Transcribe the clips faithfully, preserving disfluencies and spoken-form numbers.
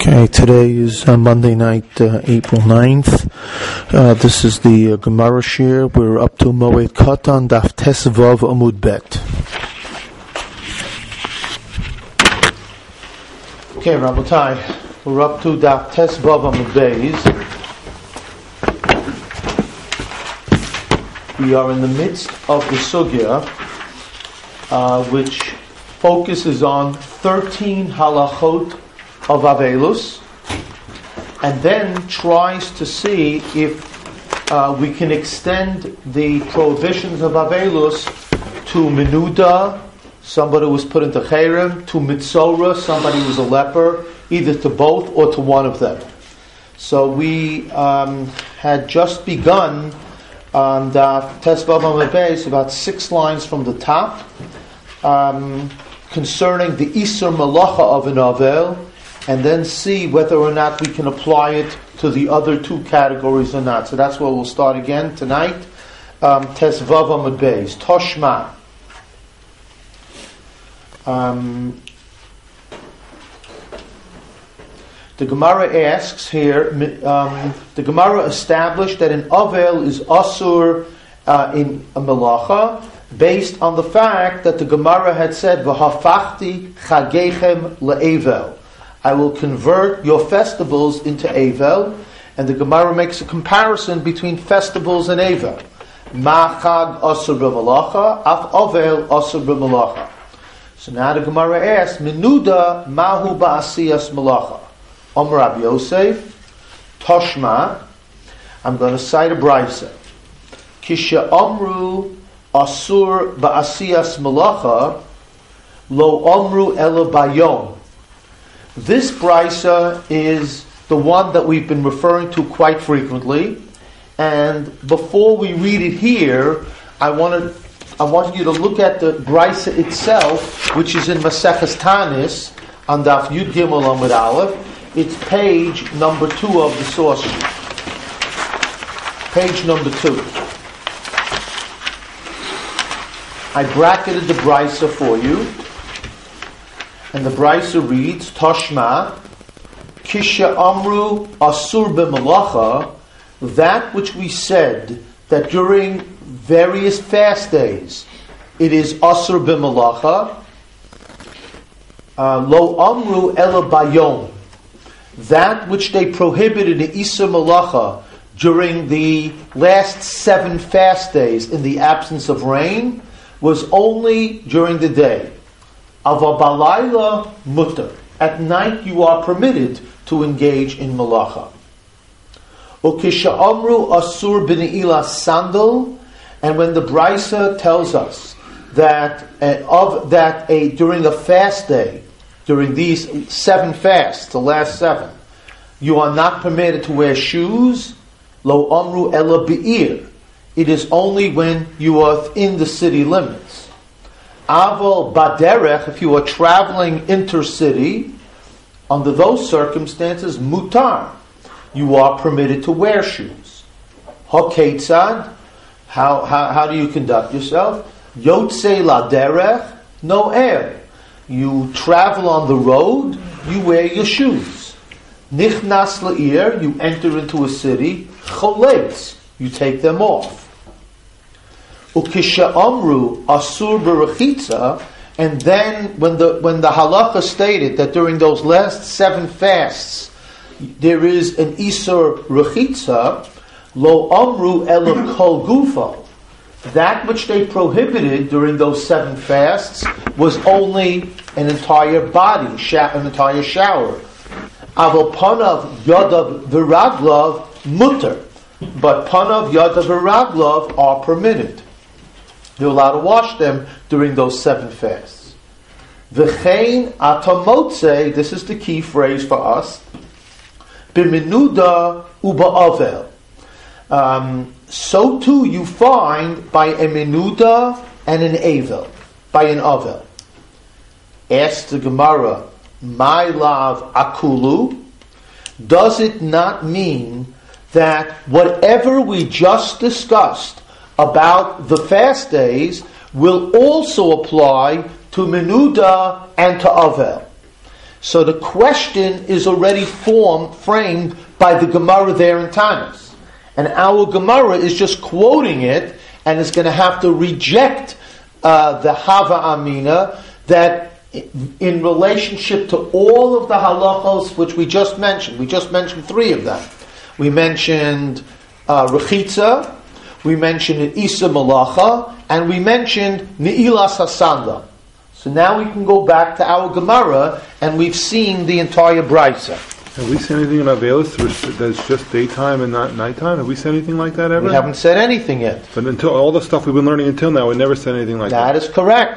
Okay, today is uh, Monday night, uh, April ninth. Uh, this is the uh, Gemara Shir. We're up to Moed Katan, Daf Tes Vav Amud Bet. Okay, Rabotai, we're up to Daf Tes Vav Amud Beis. We are in the midst of the Sugya, uh, which focuses on thirteen halachot of Avelus, and then tries to see if uh, we can extend the prohibitions of Avelus to Menuda, somebody who was put into Cherem, to Mitzora, somebody who was a leper, either to both or to one of them. So we um, had just begun on Daf Tes Vav Amud Beis, about six lines from the top, um, concerning the Isur Malacha of an Avel, and then see whether or not we can apply it to the other two categories or not. So that's where we'll start again tonight. Um, Tes Vav Amud Beis, Toshma. Um, the Gemara asks here, um, the Gemara established that an Avel is Asur uh, in a Malacha, based on the fact that the Gemara had said, V'hafachti chagechem le'evel, I will convert your festivals into Avel, and the Gemara makes a comparison between festivals and Avel. Ma chag asur b'malacha, af Avel asur b'malacha. So now the Gemara asks, Menuda mahu ba'asiyas malacha. Omer Rabbi Yosef, Toshma, I'm going to cite a brayso. Kisha omru asur ba'asiyas malacha, lo omru ela bayom. This brisa is the one that we've been referring to quite frequently, and before we read it here, I want to, I want you to look at the brisa itself, which is in Maseches Tanis on Daf Yud Gimel Amud Aleph. It's page number two of the source sheet. Page number two. I bracketed the brisa for you. And the brisa reads, Toshma, Kisha Amru Asur B'Malacha, that which we said, that during various fast days, it is Asur B'Malacha, uh, Lo Amru Ela Bayom, that which they prohibited in Isur Malacha during the last seven fast days in the absence of rain, was only during the day. Ava balayla mutter. At night you are permitted to engage in malacha. Ukisha amru asur b'ne'ilah sandal, and when the brisa tells us that uh, of that a during a fast day, during these seven fasts, the last seven, you are not permitted to wear shoes. Lo amru ela be'ir. It is only when you are in the city limits. Aval baderech, if you are traveling intercity, under those circumstances, mutar, you are permitted to wear shoes. Hakeitzad, how, how how do you conduct yourself? Yotze laderech, no air. You travel on the road, you wear your shoes. Nichnas la'ir, you enter into a city. Choletz, you take them off. Ukisha amru asur b'rechitza, and then when the when the halacha stated that during those last seven fasts there is an isur rechitza, lo amru ela kol gufa, that which they prohibited during those seven fasts was only an entire body, an entire shower. Aval panav yadav v'raglav mutter, but panav yadav v'raglav are permitted. You're allowed to wash them during those seven fasts. V'chein atamotze, this is the key phrase for us, b'menuda uba'avel. Um, so too you find by a menuda and an avel, by an avel. Ask the Gemara, my love akulu, does it not mean that whatever we just discussed about the fast days will also apply to Menuda and to Avel? So the question is already formed, framed by the Gemara there in Tanis. And our Gemara is just quoting it, and is going to have to reject uh, the Hava Amina, that in relationship to all of the halachos which we just mentioned, we just mentioned three of them. We mentioned uh, Rechitza, we mentioned Isa Malacha, and we mentioned Ne'ilas Hasanda. So now we can go back to our Gemara, and we've seen the entire Brisa. Have we said anything in Avelis that's just daytime and not nighttime? Have we said anything like that ever? We haven't said anything yet. But until all the stuff we've been learning until now, we never said anything like that. That is correct.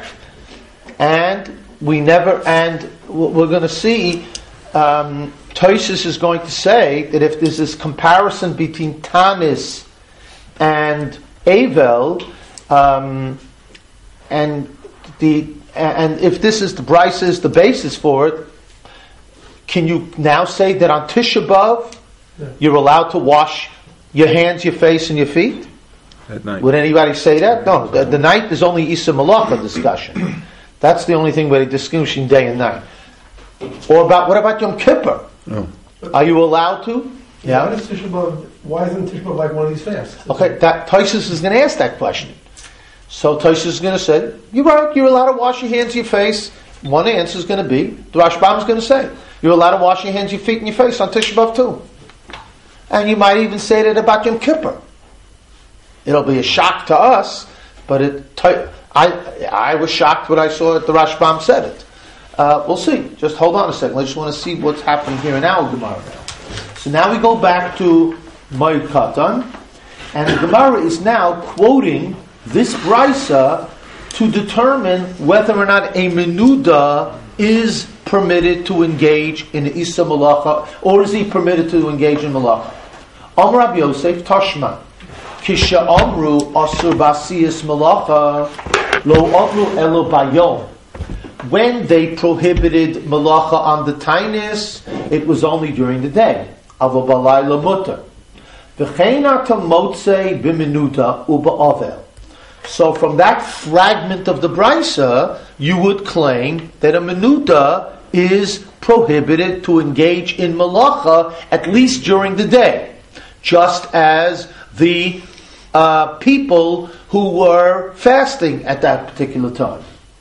And we never, and we're going to see, um, Tosfos is going to say that if there's this comparison between Tanis and Avel, um, and the and if this is the Brisa is the basis for it, can you now say that on Tisha B'Av yeah. you're allowed to wash your hands, your face, and your feet? At night. Would anybody say that? No. The, the night is only Isa Malacha discussion. That's the only thing where they're distinguishing day and night. Or about what about Yom Kippur? No. Are you allowed to? Yeah. Why, is Tisha B'Av, why isn't Tisha B'Av like one of these fasts? Okay, that Tosfos is going to ask that question. So Tosfos is going to say, you're right, you're allowed to wash your hands, your face. One answer is going to be, the Rashbam is going to say, you're allowed to wash your hands, your feet, and your face on Tisha B'Av too. And you might even say that about Yom Kippur. It'll be a shock to us, but it, I I was shocked when I saw it, the Rashbam said it. Uh, we'll see. Just hold on a second. I just want to see what's happening here in our Gemara now. So now we go back to Moed Katan, and the Gemara is now quoting this Brisa to determine whether or not a menuda is permitted to engage in Isa Malacha, or is he permitted to engage in Malacha. Amar Rabbi Yosef Tashma Kisha Amru Asur Basiyas Malacha Lo Amru Elo Bayom. When they prohibited Malacha on the Tainis, it was only during the day. Avabalayla Mutter. V'cheina Tamotze B'menuda Uba'avel. So from that fragment of the Brisa, you would claim that a menuda is prohibited to engage in malacha at least during the day, just as the uh, people who were fasting at that particular time.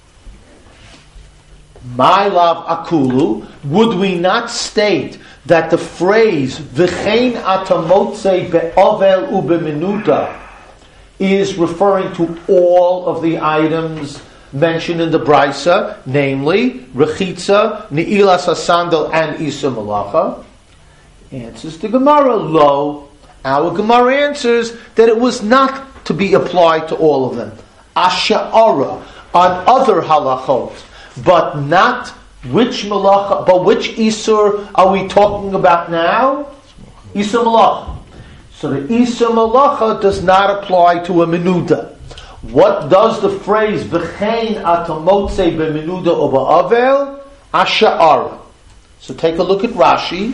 My love akulu, would we not state that the phrase v'chein atamotze be'avel u'bemenuda is referring to all of the items mentioned in the Brisa, namely Rechitza, Ne'ilas HaSandal, and Isa Malacha? Answers the Gemara, lo. Our Gemara answers that it was not to be applied to all of them. Asha'ara, on other halachot, but not which Malacha, but which Isur are we talking about now? Isa Malacha. So the Isa Malacha does not apply to a menuda. What does the phrase v'chein atamotze b'menuda or ba'avel? Asha'ara. So take a look at Rashi.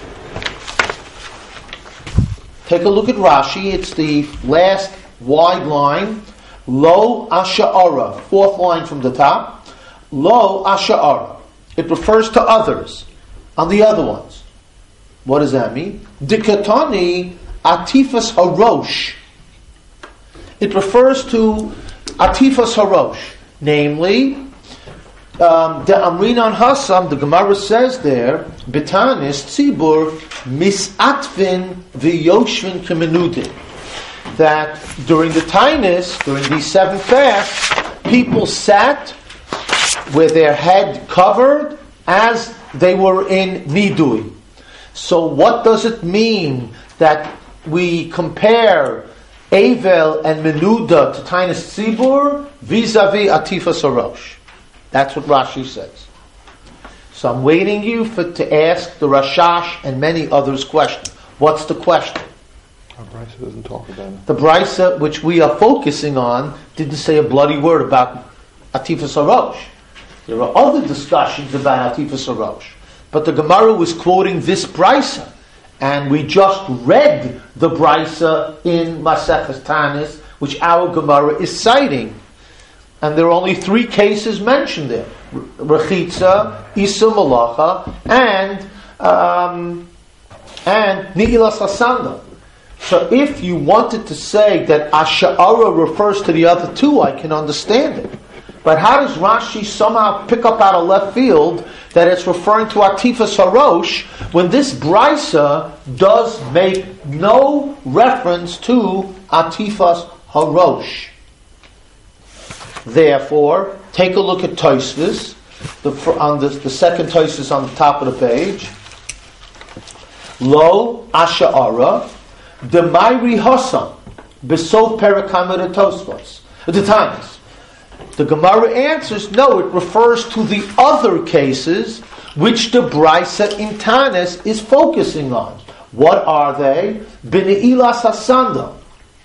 Take a look at Rashi. It's the last wide line. Lo asha'ara. Fourth line from the top. Lo asha'ara. It refers to others. On the other ones. What does that mean? Dikatani Atifas Harosh. It refers to Atifas Harosh, namely, um, the Amrinan Hasam, the Gemara says there, Betanis Tzibur Misatvin V'Yoshvin Kemenudin, that during the Tainis, during these seven fasts, people sat with their head covered as they were in Nidui. So what does it mean that we compare Avel and Menuda to Tainis Tzibur vis-a-vis Atifas Harosh? That's what Rashi says. So I'm waiting you for to ask the Rashash and many others question. What's the question? Our Brisa doesn't talk about it. The Brisa, which we are focusing on, didn't say a bloody word about Atifas Harosh. There are other discussions about Atifas Harosh. But the Gemara was quoting this Brisa. And we just read the Brisa in Maseches Tanis, which our Gemara is citing. And there are only three cases mentioned there. rechitza, isa malacha, and um, and ni'ilas hasanda. So if you wanted to say that asha'ara refers to the other two, I can understand it. But how does Rashi somehow pick up out of left field that it's referring to atifas harosh when this brisa does make no reference to atifas harosh? Therefore, take a look at Tosfos, the, on the, the second Tosfos on the top of the page. Lo asha'ara demayri hasam besof perakama Tosfos. The times. The Gemara answers, no, it refers to the other cases which the Brisa in Tanis is focusing on. What are they? B'ne'ilas hasanda,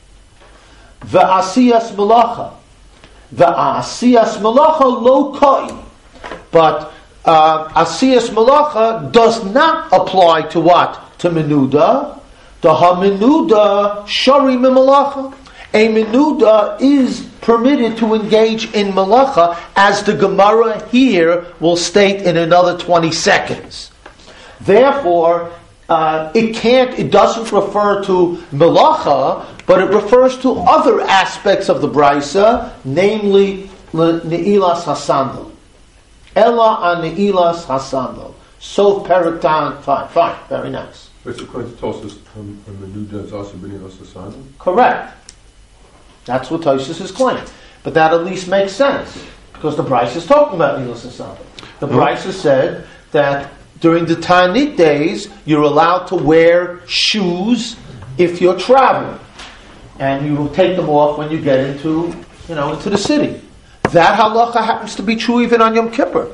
v'asiyas melacha, v'asiyas melacha lo kai. But uh, asiyas melacha does not apply to what? To menuda. The ha-menuda shari mimalacha. A menuda is permitted to engage in malacha, as the Gemara here will state in another twenty seconds. Therefore, uh, it can't, it doesn't refer to malacha, but it refers to other aspects of the brisa, namely ne'ilas hasandal. Ella an ne'ilas hasandal. So peraktan, fine, fine, very nice. But according to Tosfos, um, menuda is also b'ne'ilas hasandal? Correct. That's what Tosfos is claiming. But that at least makes sense, because the Brisa is talking about Nilas Hasanda. The Brisa said that during the Ta'anit days, you're allowed to wear shoes if you're traveling. And you will take them off when you get into, you know, into the city. That halacha happens to be true even on Yom Kippur.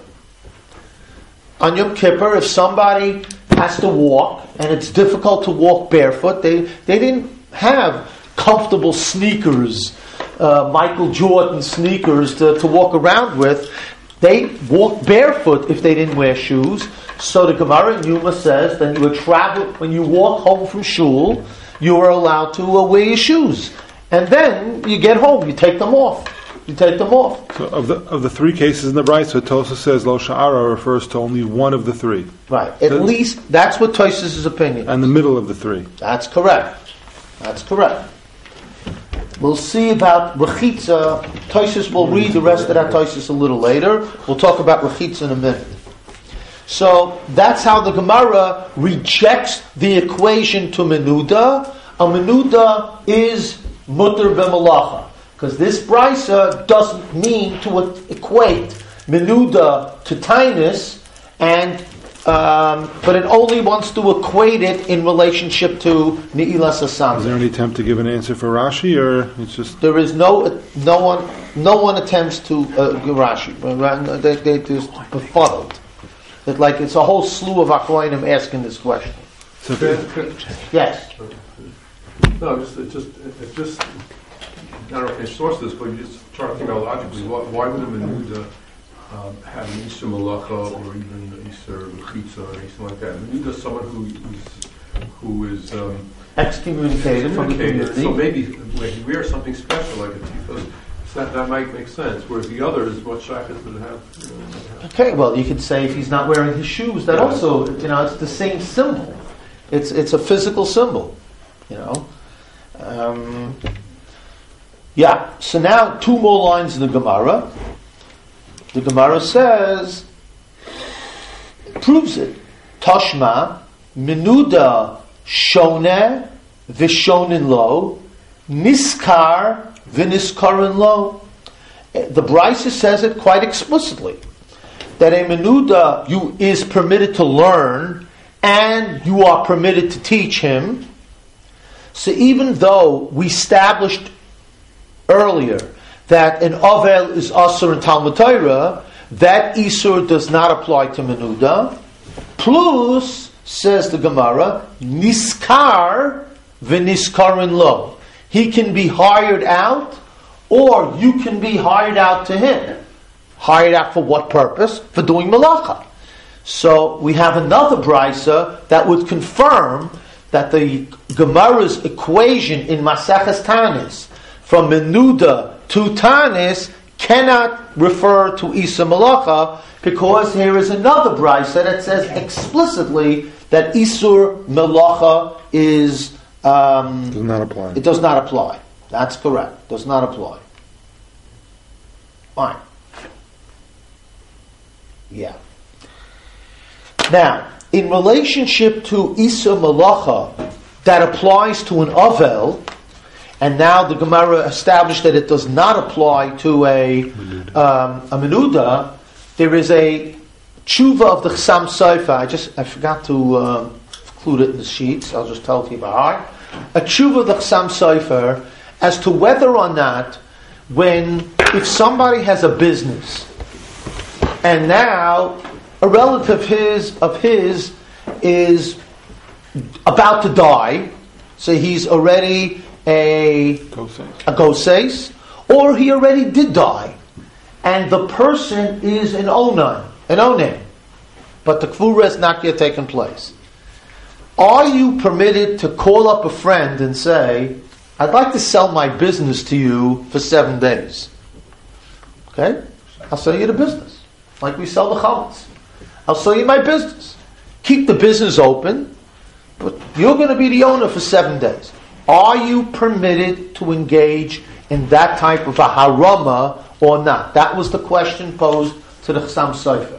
On Yom Kippur, if somebody has to walk, and it's difficult to walk barefoot, they, they didn't have comfortable sneakers, uh, Michael Jordan sneakers to, to walk around with. They walked barefoot if they didn't wear shoes. So the Gemara in Yuma says that you would travel, when you walk home from shul, you are allowed to uh, wear your shoes. And then you get home, you take them off. You take them off. So of the of the three cases in the Brisa, Tosfos says Lo Sha'ara refers to only one of the three. Right. At So- least that's what Tosfos' opinion. And the middle of the three. That's correct. That's correct. We'll see about Rechitza. Tosfos will read the rest of that Tosfos a little later. We'll talk about Rechitza in a minute. So that's how the Gemara rejects the equation to menuda. A menuda is mutter b'malacha, because this brisa doesn't mean to equate menuda to tainus, and um, but it only wants to equate it in relationship to ni'ilas hasanda. Is there any attempt to give an answer for Rashi, or it's just There is no no one no one attempts to uh, give Rashi. They they just befuddled. It, like it's a whole slew of Achronim asking this question. so Could- could- Yes. No, just, it just, it it just, I don't know if you source this, but you just try to think about logically, why, why would a menuda um, have an Isser Malacha or even an Isser Rechitza or anything like that? Menuda is someone who is, who is um, Excommunicated from the communicated. community. So maybe when he wears something special like a tifos, that, that might make sense, whereas the other is what shaykhs would have. You know, have. Okay, well, you could say if he's not wearing his shoes, that also, you know, it's the same symbol. It's it's a physical symbol, you know. Um, yeah. So now two more lines in the Gemara. The Gemara says, proves it. Tashma menuda shone v'shonin lo niskar v'niskarin lo. The Brisa says it quite explicitly, that a menuda you is permitted to learn and you are permitted to teach him. So even though we established earlier that an Avel is Asur in Talmud Torah, that Isur does not apply to menuda. Plus, says the Gemara, Niskar v'niskarin lo. He can be hired out, or you can be hired out to him. Hired out for what purpose? For doing malacha. So we have another brisa that would confirm that the Gemara's equation in Maseches Tanis from menuda to Tanis cannot refer to Isa Malacha because here is another brisa that says explicitly that Isur Malacha is um, Does not apply. It does not apply. That's correct. Does not apply. Fine. Yeah. Now, in relationship to Isa Malacha, that applies to an Avel, and now the Gemara established that it does not apply to a um, a Menuda. There is a tshuva of the Chassam Sofer. I just I forgot to uh, include it in the sheets. I'll just tell it to you by heart. A tshuva of the Chassam Sofer as to whether or not, when if somebody has a business and now a relative his of his is about to die, so he's already a a goses, or he already did die, and the person is an onan, an onan, but the kvura has not yet taken place. Are you permitted to call up a friend and say, "I'd like to sell my business to you for seven days"? Okay, I'll sell you the business, like we sell the chametz. I'll sell you my business. Keep the business open, but you're going to be the owner for seven days. Are you permitted to engage in that type of a harama or not? That was the question posed to the Chassam Sofer.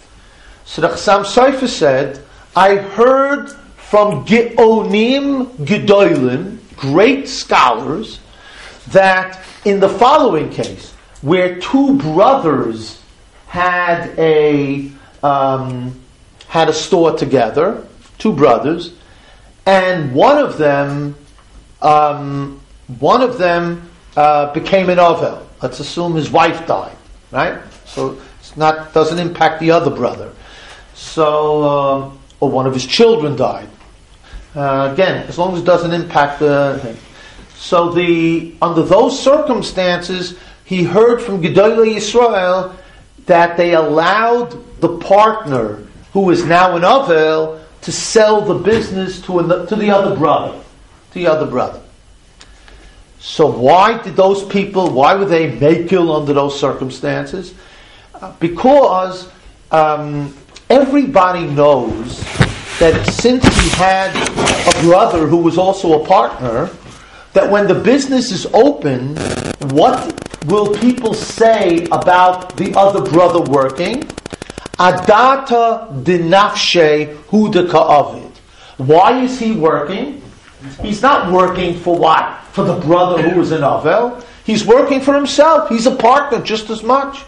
So the Chassam Sofer said, I heard from Geonim Gedolim, great scholars, that in the following case, where two brothers had a um, had a store together, two brothers, and one of them um, one of them uh, became an Avel. Let's assume his wife died, right? So it's not doesn't impact the other brother. So uh, or one of his children died. Uh, again, as long as it doesn't impact the thing. So the under those circumstances, he heard from Gedolei Yisrael that they allowed the partner, who is now an Avel, to sell the business to an, to the other brother, to the other brother. So why did those people? Why were they makil under those circumstances? Uh, because um, everybody knows that since he had a brother who was also a partner, that when the business is open, what will people say about the other brother working? Adata dinafshe huda ka'avid. Why is he working? He's not working for what? For the brother who is an Avel. He's working for himself. He's a partner just as much.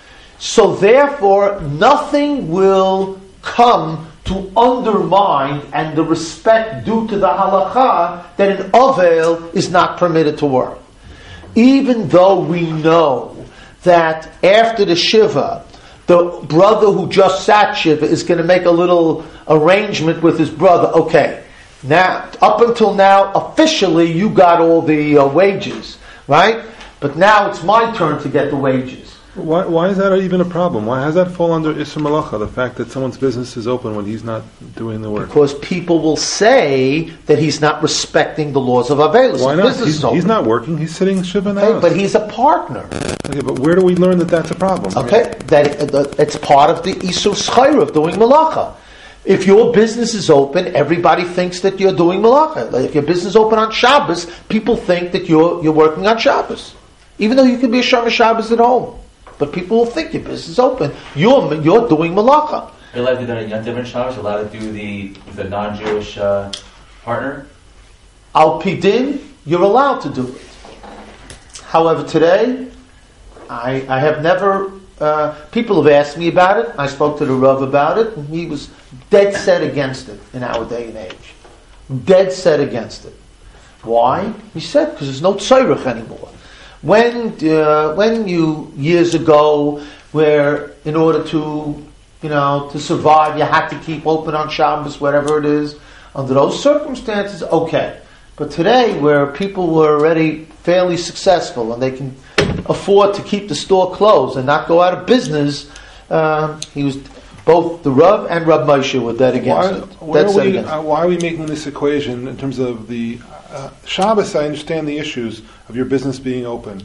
So therefore, nothing will come to undermine and the respect due to the halacha that an Avel is not permitted to work. Even though we know that after the Shiva, the brother who just sat Shiva is going to make a little arrangement with his brother. Okay, now, up until now, officially you got all the uh, wages, right? But now it's my turn to get the wages. Why, why is that even a problem? Why has that fall under Isser Malacha, the fact that someone's business is open when he's not doing the work? Because people will say that he's not respecting the laws of Avelis. Why not? He's, he's not working. He's sitting Shiva in the okay, house. but he's a partner. Okay, but where do we learn that that's a problem? Okay, that it, it's part of the Isur Schayra of doing Malacha. If your business is open, everybody thinks that you're doing Malacha. Like if your business is open on Shabbos, people think that you're you're working on Shabbos. Even though you could be a Shomer Shabbos at home. But people will think your business is open. You're you're doing Malacha. You're allowed to do that on Yom Tov and Shabbos? You're allowed to do the with a non-Jewish uh, partner? Al Pidin, you're allowed to do it. However, today, I, I have never, uh, people have asked me about it. I spoke to the Rav about it, and he was dead set against it in our day and age. Dead set against it. Why? He said, because there's no tzorech anymore. When uh, when you, years ago, where in order to, you know, to survive, you had to keep open on Shabbos, whatever it is, under those circumstances, okay. But today, where people were already fairly successful and they can afford to keep the store closed and not go out of business, uh, he was, both the Rav and Rav Moshe were dead against Why, it. why, Dead are set we, against it. uh, why are we making this equation in terms of the uh, Shabbos? I understand the issues of your business being open,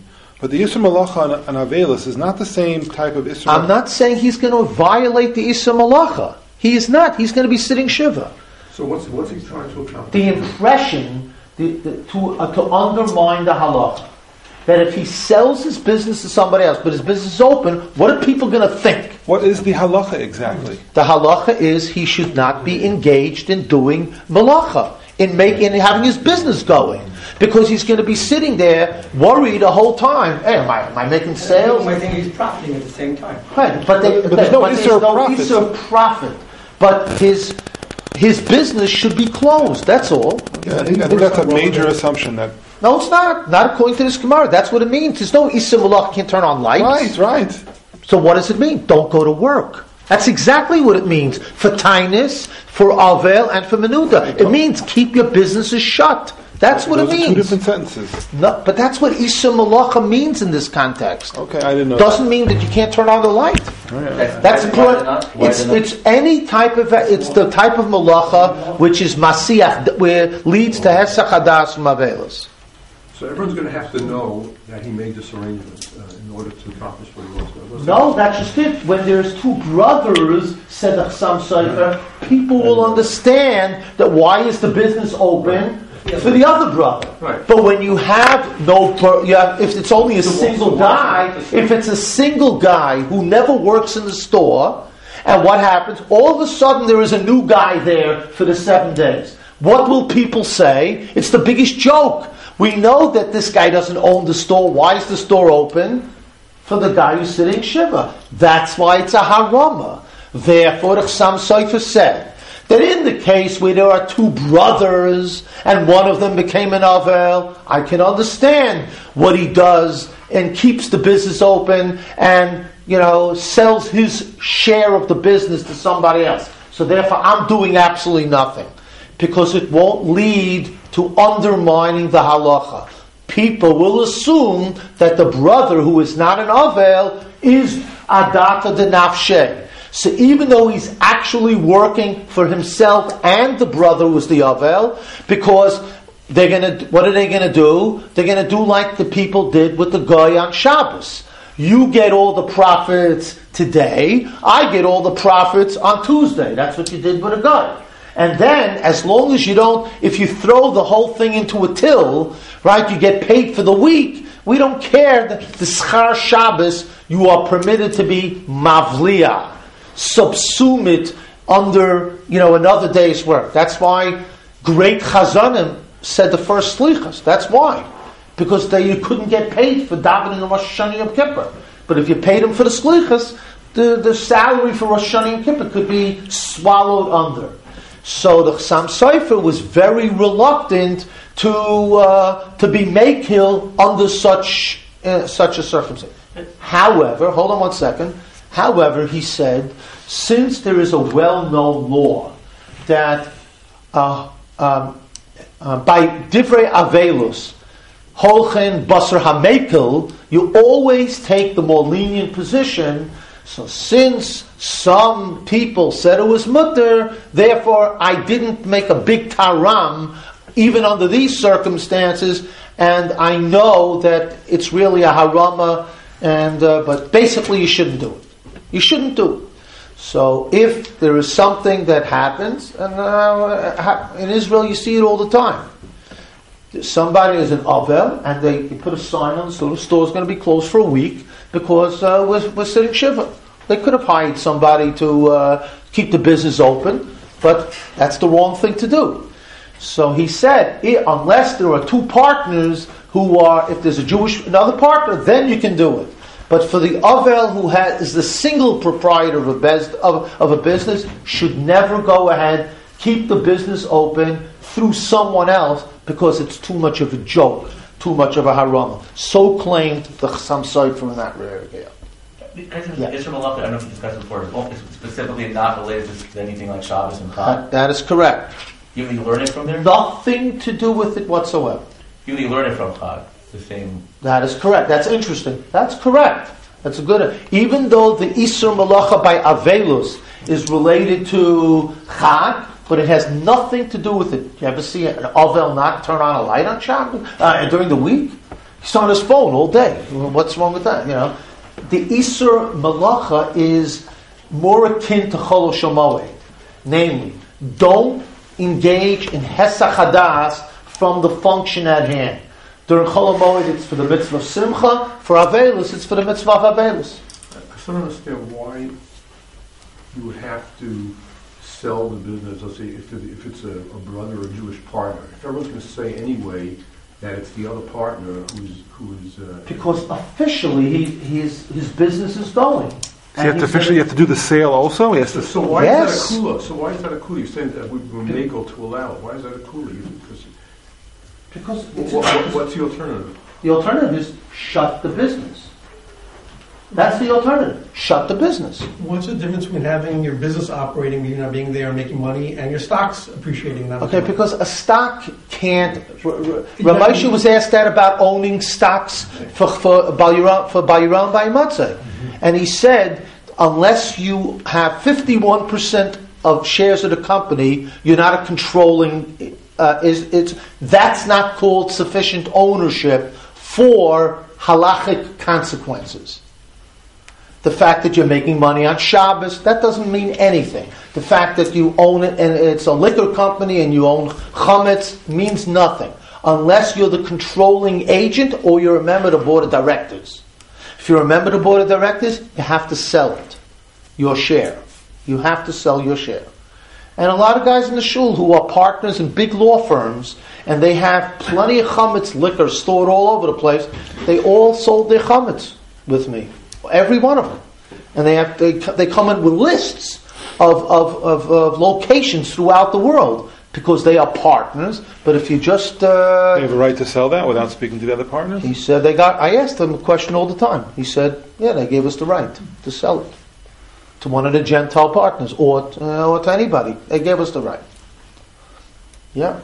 But the Isser Malacha and Avelis is not the same type of Isser. I'm not saying he's going to violate the Isser Malacha. He is not. He's going to be sitting Shiva. So what's what's he trying to accomplish? The impression the, the, to uh, to undermine the halacha that if he sells his business to somebody else, but his business is open, what are people going to think? What is the halacha exactly? The halacha is he should not be engaged in doing malacha, in making, in having his business going, because he's going to be sitting there worried the whole time. Hey, am I, am I making sales? People might think he's profiting at the same time. Right, but, they, But- but there's no but Isser there's of no profit. Isser of profit. But his his business should be closed. That's all. Yeah, I think, I think that's a major assumption that. No, it's not. Not according to this Gemara. That's what it means. There's no Isser Malach can't turn on lights. Right, right. So what does it mean? Don't go to work. That's exactly what it means for Tainus, for Avel, and for Menuda. It means keep your businesses shut. That's what Those it are two means. different sentences. No, but that's what Isser Malacha means in this context. Okay, I didn't know. Doesn't mean that you can't turn on the light. Oh, yeah. That's Why called, did not? Why it's did not? it's any type of it's the type of malacha which is masiach, where leads to hesach hadas from avelos. So everyone's going to have to know that he made this arrangement uh, in order to accomplish what he wants to. What's No, that's just it. When there's two brothers, said the Chassam Sofer, people will understand that why is the business open for the other brother. Right. But when you have no, per, you have, if it's only a single guy, if it's a single guy who never works in the store, and what happens? All of a sudden there is a new guy there for the seven days. What will people say? It's the biggest joke. We know that this guy doesn't own the store. Why is the store open? For the guy who's sitting Shiva. That's why it's a harama. Therefore, the Chassam Sofer said that in the case where there are two brothers and one of them became an Avel, I can understand what he does and keeps the business open and, you know, sells his share of the business to somebody else. So therefore, I'm doing absolutely nothing because it won't lead to undermining the halacha. People will assume that the brother who is not an Avel is Adata de Nafshe. So even though he's actually working for himself and the brother who is the Avel, because they're gonna, what are they going to do? They're going to do like the people did with the guy on Shabbos. You get all the profits today, I get all the profits on Tuesday. That's what you did with a guy. And then, as long as you don't, if you throw the whole thing into a till, right, you get paid for the week, we don't care that the Schar Shabbos, you are permitted to be mavliya, subsume it under, you know, another day's work. That's why great Chazanim said the first Slichas. That's why. Because they, you couldn't get paid for davening on Rosh Hashanah Yom Kippur. But if you paid them for the Slichas, the, the salary for Rosh Hashanah Yom Kippur could be swallowed under. So the Chassam Sofer was very reluctant to uh, to be makil under such uh, such a circumstance. However, hold on one second. However, he said, since there is a well-known law that uh, um, uh, by divrei avelus, holchen basar hamekel, you always take the more lenient position. So since some people said it was mutter, therefore I didn't make a big taram, even under these circumstances, and I know that it's really a harama, and uh, but basically you shouldn't do it. You shouldn't do it. So if there is something that happens, and uh, in Israel you see it all the time. Somebody is an Avel, and they put a sign on the store, the store is going to be closed for a week because uh, we're, we're sitting Shiva. They could have hired somebody to uh, keep the business open, but that's the wrong thing to do. So he said, unless there are two partners who are, if there's a Jewish another partner, then you can do it. But for the Avel who has, is the single proprietor of a, bez, of, of a business, should never go ahead, keep the business open through someone else because it's too much of a joke, too much of a haram. So claimed the Chassam Sofer in that area. Yeah. Isser Malacha, I don't know if you discussed it before, it's specifically not related to anything like Shabbos and Chag. That is correct. You you learn it from there? Nothing to do with it whatsoever. You you learn it from Chag. The same. That is correct. That's interesting. That's correct. That's a good. Even though the Isser Malacha by Avelus is related to Chag, but it has nothing to do with it. You ever see an Avel not turn on a light on Shabbos uh, during the week? He's on his phone all day. Well, what's wrong with that? You know, the Isur Malacha is more akin to Chol Shamoed. Namely, don't engage in Hesach Hadas from the function at hand. During Chol Hamoed, it's for the mitzvah of Simcha. For Avelus, it's for the mitzvah of Avelus. I still don't understand why you would have to sell the business. Let's say if, it, if it's a, a brother or a Jewish partner. If everyone's going to say anyway that it's the other partner who's who's uh, Because officially, he, his his business is going. So you have to officially, you have to do the sale also? He has So, to, so why Yes. is that a kula? So why is that a kula? You're saying that we were legal to allow it. Why is that a kula? Because Because what, what, what's the alternative? the alternative is shut the business. That's the alternative. Shut the business. What's the difference between having your business operating, you know, being there and making money, and your stocks appreciating? That Okay, because a stock can't. Ramesha was asked that about owning stocks for for Bayiram for Bayiram Bayimatzeh, and he said, unless you have fifty-one percent of shares of the company, you're not a controlling. Uh, is it's that's not called sufficient ownership for halachic consequences. The fact that you're making money on Shabbos, that doesn't mean anything. The fact that you own it and it's a liquor company and you own chametz means nothing. Unless you're the controlling agent or you're a member of the board of directors. If you're a member of the board of directors, you have to sell it. Your share. You have to sell your share. And a lot of guys in the shul who are partners in big law firms and they have plenty of chametz liquor stored all over the place, they all sold their chametz with me. Every one of them, and they have they they come in with lists of, of, of, of locations throughout the world because they are partners. But if you just uh, they have a right to sell that without speaking to the other partners? he said they got. I asked him a question all the time. He said, "Yeah, they gave us the right to sell it to one of the Gentile partners or uh, or to anybody. They gave us the right." Yeah.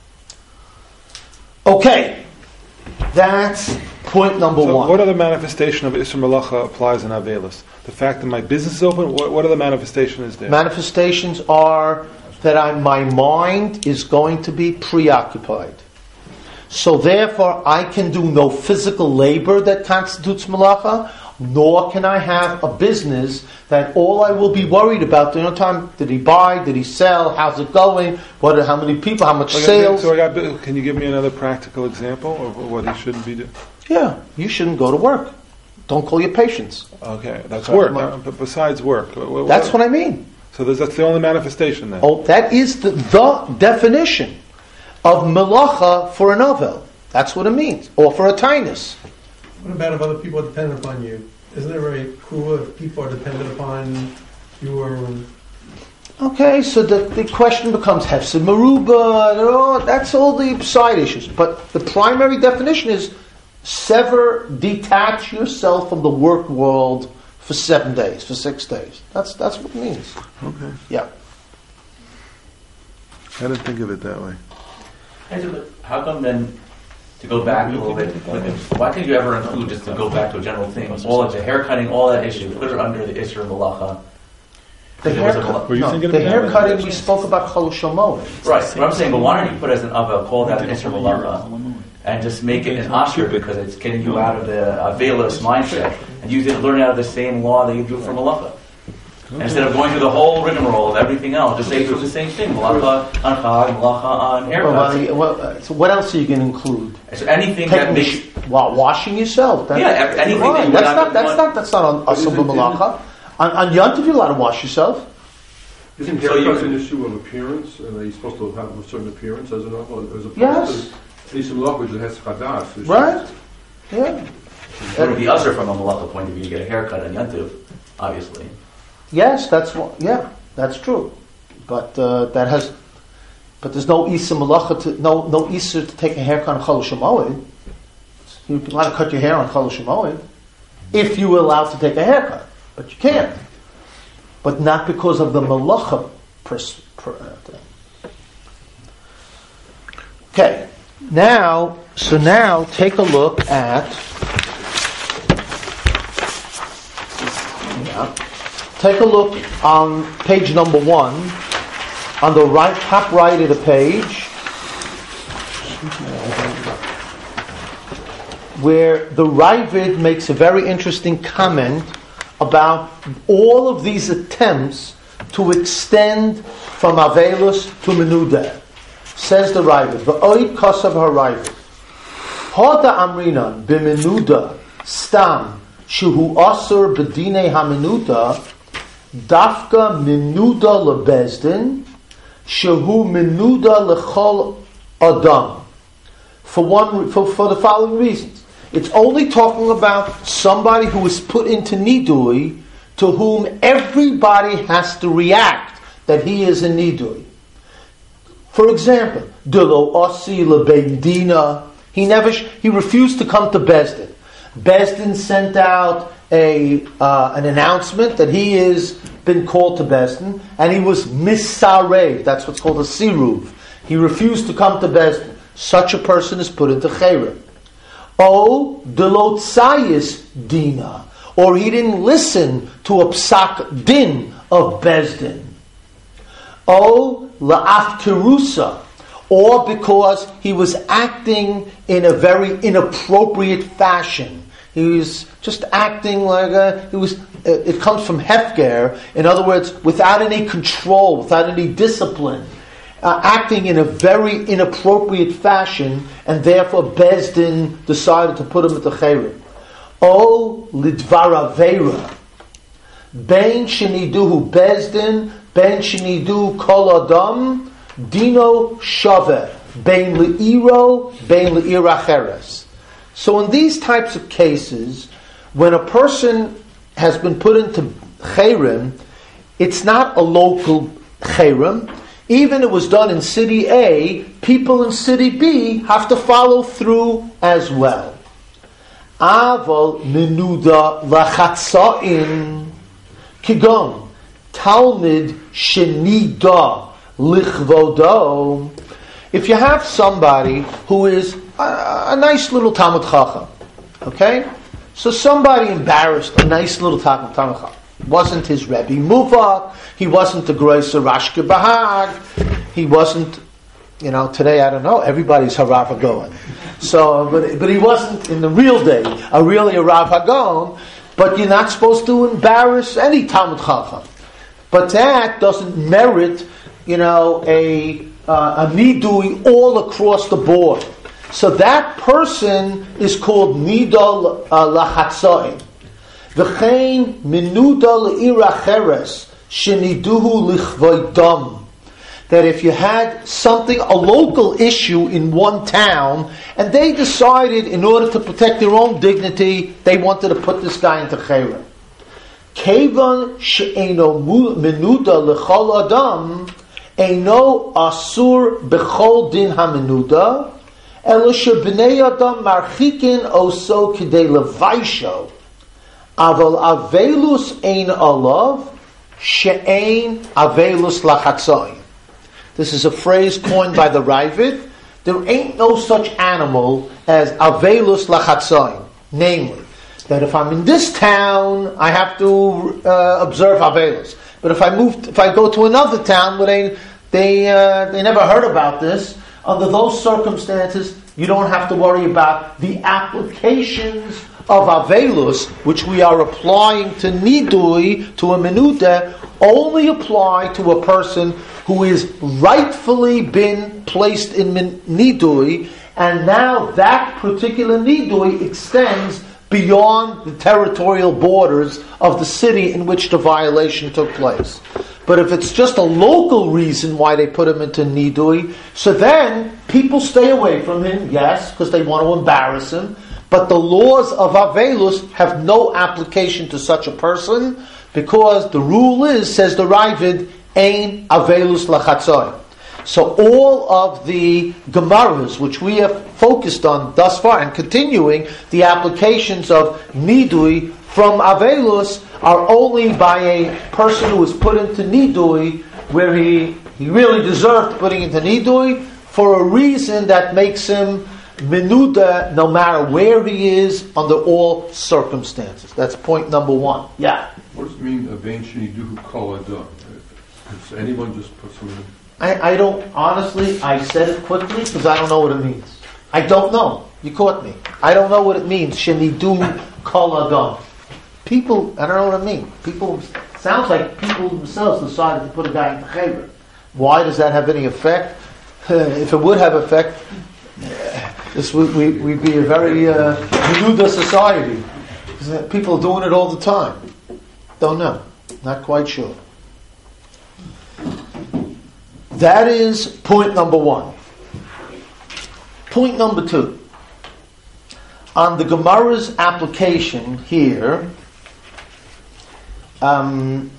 Okay, that's point number So one. what other manifestation of Isser Malacha applies in Avelis? The fact that my business is open, what, what other manifestation is there? Manifestations are that I, my mind is going to be preoccupied. So therefore, I can do no physical labor that constitutes malacha, nor can I have a business that all I will be worried about the entire time, did he buy, did he sell, how's it going, what, how many people, how much Okay, sales. So I got, can you give me another practical example of what he shouldn't be doing? Yeah, you shouldn't go to work. Don't call your patients. Okay, that's That's work. my- Uh, but besides work, what, That's what I mean. So there's, that's the only manifestation then. Oh, that is the, the definition of melacha for an ovel. That's what it means. Or for a tinus. What about if other people are dependent upon you? Isn't it very cruel if people are dependent upon you or... Okay, so the, the question becomes hefsed maruba, oh, that's all the side issues. But the primary definition is sever, detach yourself from the work world for seven days, for six days. That's that's what it means. Okay. Yeah. I didn't think of it that way. Hey, so, but how come then, to go back a little bit, why could you ever include, just to go back to a general thing, all of the haircutting, all that issue, put it under the Isser Malacha? The There was a haircut, Were you no, thinking the of that? haircutting we spoke about Chol Shomot. Right, but I'm saying, but why don't you put as an Avel, call that an Isser Malacha, and just make it an Asher, because it's getting you out of the Avelis mindset, and use it, learn out of the same law that you do for Malacha. Okay. Instead of going through the whole rigmarole of everything else, just say do the same thing, Malacha on Chag, Malacha on haircuts. Well, uh, so what else are you going to include? So anything that Taking makes... sh- while washing yourself. That, Yeah, ev- anything that you that's would not, not that's want- not that's not on But Asur isn't- B'Malacha. On, on Yontif, you're allowed to wash yourself. Isn't So you haircuts could- an issue of appearance, and are you supposed to have a certain appearance as an oval, as opposed Yes. to Isser Malacha, which has chadas? which- Right? Yeah. It would be usher from a Malacha point of view to get a haircut on Yantiv, obviously. Yes, that's what. Yeah, that's true. But uh, that has. But there's no Isa Malacha to no no Isa to take a haircut on Chol Shemoed. You're allowed to cut your hair on Chol Shemoed if you were allowed to take a haircut, but you can't. But not because of the Malacha. Pers- per, uh, okay, now so now take a look at. Yeah. Take a look on page number one, on the right, top right of the page. where the Ravid makes a very interesting comment about all of these attempts to extend from Avelus to Menuda. Says the Ravid, V'oid kosav ha-Ravid, Hoda amrinan b'Menuda stam shehu asur b'dinei ha-Menuda dafka Menuda lebezdin shehu Menuda lechol adam. For one, for, for the following reasons. It's only talking about somebody who is put into nidui, to whom everybody has to react that he is a nidui. For example, Dilo Osi Lebeindina, he never, he refused to come to Bezdin. Bezdin sent out a uh, an announcement that he has been called to Bezdin, and he was misarev. That's what's called a siruv. He refused to come to Bezdin. Such a person is put into chayrim. O Dilo Tzayis Dina, or he didn't listen to a psak din of Bezdin. O la'af kerusa, or because he was acting in a very inappropriate fashion. He was just acting like a, he was. It comes from hefker. In other words, without any control, without any discipline, uh, acting in a very inappropriate fashion, and therefore Bezdin decided to put him at the chayrim. O lidvar avera, ben sheniduhu Bezdin. Ben shenidu kol adam dino shave ben leiro ben leira cheres. So in these types of cases, when a person has been put into chayrim, it's not a local chayrim. Even it was done in city A, people in city B have to follow through as well. Aval menuda lachatzain kigon. Talmid shenida lichvodo. If you have somebody who is a, a nice little Talmud Chacham, okay? So somebody embarrassed a nice little Talmud Chacham. Wasn't his Rebbe Muvak. He wasn't the Groiser Rashke Bahag. He wasn't, you know, today I don't know, everybody's Harav HaGoen. So, but, but he wasn't in the real day, a really a Rav HaGoen, but you're not supposed to embarrass any Talmud Chacham. But that doesn't merit, you know, a uh, a nidui all across the board. So that person is called nidul lahatzaim. V'chein menuda leira cheres sheniduhu lichvoidam. That if you had something, a local issue in one town, and they decided in order to protect their own dignity, they wanted to put this guy into chayrim. Kevan she'eno menuda lechol adam, eno asur bechol din hamenuda, elo shebnei adam marchikin oso kidei levaisho, aval avelus ein alav, she'ein avelus lachatzoin. This is a phrase coined by the Ravid. There ain't no such animal as avelus lachatzoin, namely, that if I'm in this town, I have to uh, observe Avelus. But if I move, if I go to another town where they they uh, they never heard about this, under those circumstances, you don't have to worry about the applications of Avelus, which we are applying to Nidui, to a Menuda, only apply to a person who is rightfully been placed in Nidui, and now that particular Nidui extends beyond the territorial borders of the city in which the violation took place. But if it's just a local reason why they put him into Nidui, so then people stay away from him, yes, because they want to embarrass him, but the laws of Avelus have no application to such a person, because the rule is, says the Ravid, Ein Avelus Lachatzoy. So all of the Gemaras, which we have focused on thus far, and continuing, the applications of Nidui from Avelus are only by a person who is put into Nidui, where he, he really deserved putting into Nidui, for a reason that makes him Menuda no matter where he is, under all circumstances. That's point number one. Yeah? What does it mean, Avein Sheniduhu Kol Adam? Does anyone just put some in? I, I don't, honestly, I said it quickly because I don't know what it means. I don't know. You caught me. I don't know what it means. Shenidu kol adam. People, I don't know what it means. People, sounds like people themselves decided to put a guy in Chaver. Why does that have any effect? If it would have effect, this would we, we'd be a very uh, menuda society. People are doing it all the time. Don't know. Not quite sure. That is point number one. Point number two. On the Gemara's application here, um,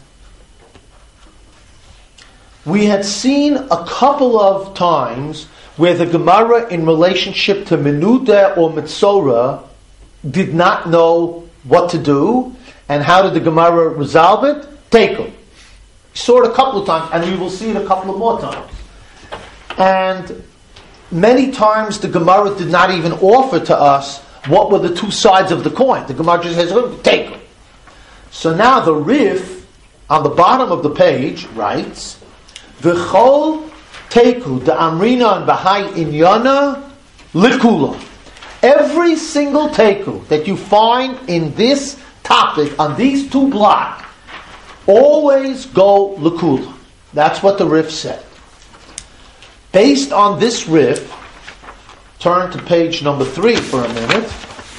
we had seen a couple of times where the Gemara in relationship to Menuda or Mitzora did not know what to do, and how did the Gemara resolve it? Tekel. Saw it a couple of times, and we will see it a couple of more times. And many times the Gemara did not even offer to us what were the two sides of the coin. The Gemara just says, Tekel. So now the Rif, on the bottom of the page, writes, V'chol teku the amrina and bahai inyana likula. Every single teku that you find in this topic, on these two blocks, always go likula. That's what the Rif said. Based on this Rif, turn to page number three for a minute.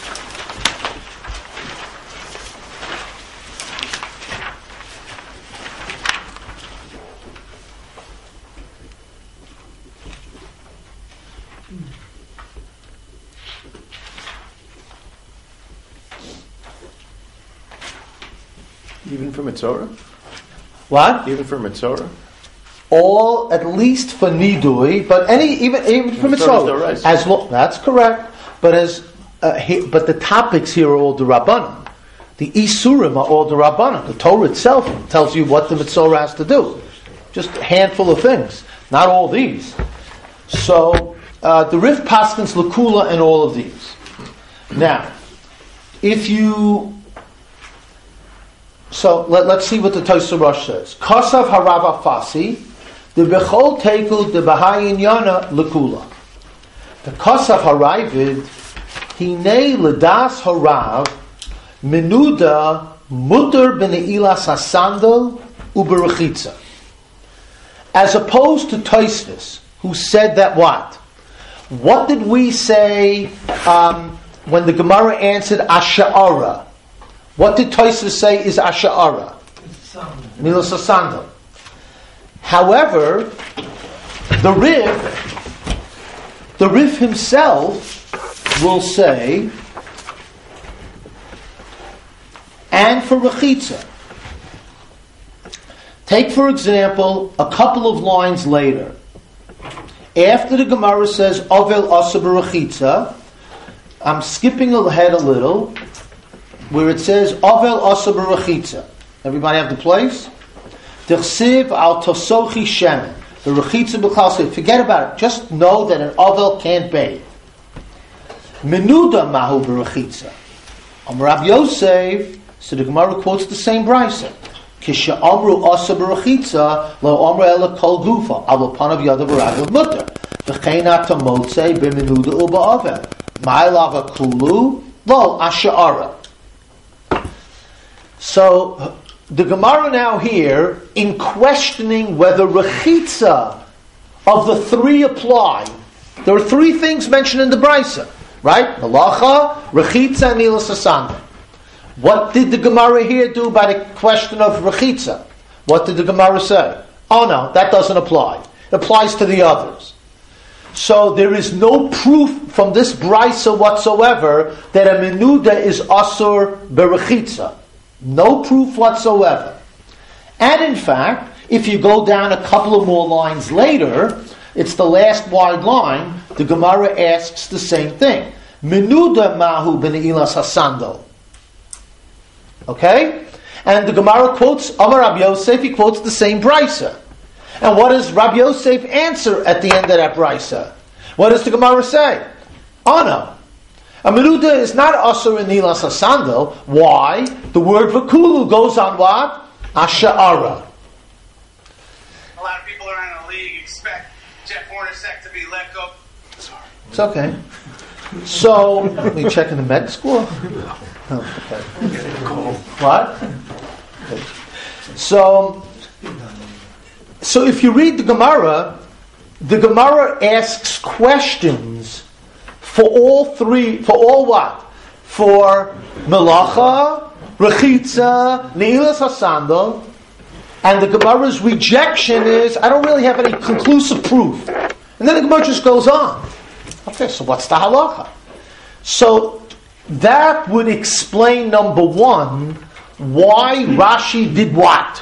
Even for Mitzora? What? Even for Mitzora? All, at least for Nidui, but any even even for Mitzvah. As lo- that's correct. But as uh, he, but the topics here are all the Rabbanim. The Isurim are all the Rabbanim. The Torah itself tells you what the Mitzvah has to do. Just a handful of things, not all these. So uh, the Rif Paskins Lakula and all of these. Now, if you so let, let's see what the Tosar Rosh says. Kosav Harav Afasi, the Bechol Teku the Bahayin Yana Lakula. The Kosav Haravid, Hine Ledas Harav, Menuda Mutter B'Neilas Hasandal Uberachitza. As opposed to Tosfos, who said that what? What did we say um, when the Gemara answered Asha'ara? What did Tosfos say is Asha'ara? Milas Hasandal. However, the Rif, the Rif himself will say, and for Rechitza. Take, for example, a couple of lines later. After the Gemara says, Ovel Asa B'Rechitza, I'm skipping ahead a little, where it says, Ovel Asa B'Rechitza. Everybody have the place? T'chsiv al Tosochi Shemen. The Rechitza B'Chal said, forget about it. Just know that an Ovel can't bathe. Menuda Mahu B'Rechitza. Amar Rabbi Yosef, so the Gemara quotes the same brisa. Kisha Amru Asa B'Rechitza Lo Amru Ela Kol Gufa Alo Panav Yada B'Ragel Mutter V'cheina Tamotze B'Menuda U'Ba'avel Ma'ilava Kulu Lo Asha'ara. So the Gemara now here, in questioning whether Rechitza of the three apply, there are three things mentioned in the brisa, right? Malacha, Rechitza, and Milas Hasandal. What did the Gemara here do by the question of Rechitza? What did the Gemara say? Oh no, that doesn't apply. It applies to the others. So there is no proof from this brisa whatsoever that a menuda is asur berechitza. No proof whatsoever. And in fact, if you go down a couple of more lines later, it's the last wide line, the Gemara asks the same thing. Menuda mahu b'neilas hasandal. Okay? And the Gemara quotes Amar Rabbi Yosef, he quotes the same brisa. And what does Rabbi Yosef answer at the end of that brisa? What does the Gemara say? Oh no. A menuda is not asur in nilas hasandal. Why? The word vakulu goes on what? Asha'ara. A lot of people around the league expect Jeff Hornacek to be let go. Sorry. It's okay. So, let me check in the med school. Oh, okay. What? Okay. So, so if you read the Gemara, the Gemara asks questions for all three, for all what? For Melacha, Rechitza, Ne'ilas HaSandal, and the Gemara's rejection is, I don't really have any conclusive proof. And then the Gemara just goes on. Okay, so what's the halacha? So that would explain, number one, why Rashi did what?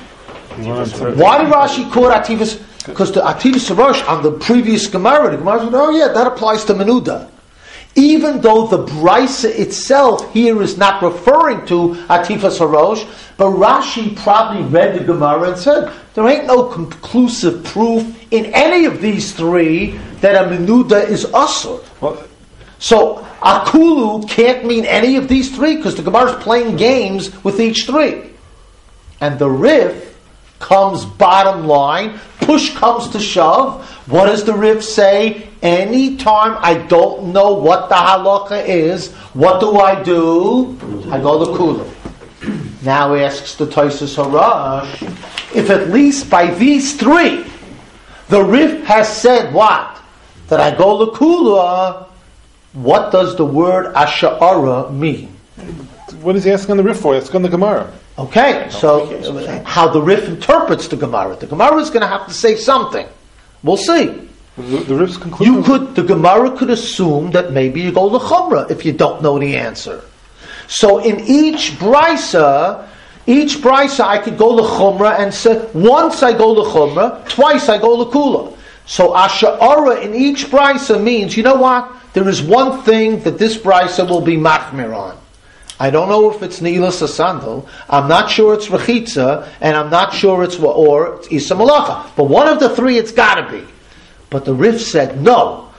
Why did Rashi call Ativas? Because the Ativas Rosh on the previous Gemara, the Gemara said, oh yeah, that applies to Menuda. Even though the Brisa itself here is not referring to Atifas Harosh, but Rashi probably read the Gemara and said, there ain't no conclusive proof in any of these three that a Menuda is Asur. Well, so Akulu can't mean any of these three because the Gemara is playing games with each three. And the Rif comes bottom line, push comes to shove. What does the Rif say? Anytime I don't know what the halacha is, what do I do? I go to Kula. Now asks the Tosfos Harash, if at least by these three, the Rif has said what? That I go to Kula, what does the word Asha'ara mean? what is he asking the Rif for? It's on the Gemara. Okay, so how the Rif interprets the Gemara. The Gemara is going to have to say something. We'll see. The, the Rif's conclusion. You could, the Gemara could assume that maybe you go to Chumrah if you don't know the answer. So in each brisa, each brisa I could go to Chumrah and say, once I go to Chumrah, twice I go to Kula. So Asha'ara in each brisa means, you know what? There is one thing that this brisa will be machmir on. I don't know if it's Ne'ilas HaSandal, I'm not sure it's Rechitza, and I'm not sure it's or it's Isa Malacha. But one of the three it's got to be. But the Rif said, no.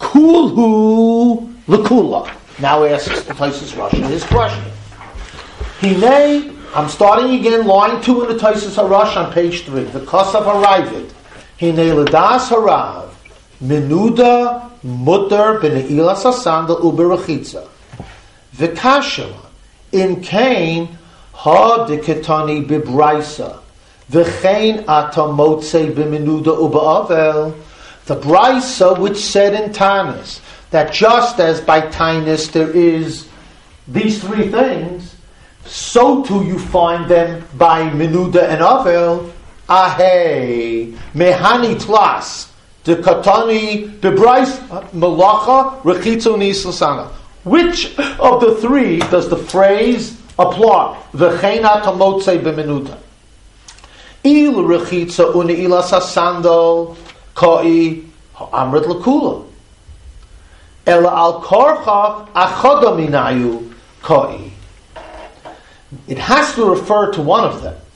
Kulhu L'Kula. Now asks the Tosfos Harash his question. Hine, I'm starting again, line two in the Tosfos Harash on page three. The Kosav Haravid. Hine L'das Harav. Menuda Mutter B'Ne'ilas HaSandal U'Berechitza. V'kasha. In Cain, ha deketani bibraisa, v'chein atamotze b'menuda uba'avel. The brisa which said in Tanis that just as by Tanis there is these three things, so too you find them by menuda and avel. Ahei mehani tlas deketani bibraisa malacha rechitzu nislasana. Which of the three does the phrase apply? V'cheina tamotze b'menuda. Il rechitza u'ne'ilas hasandal ka'i ha'amrit l'kula. Ela al korchav achoda minayu ka'i. It has to refer to one of them.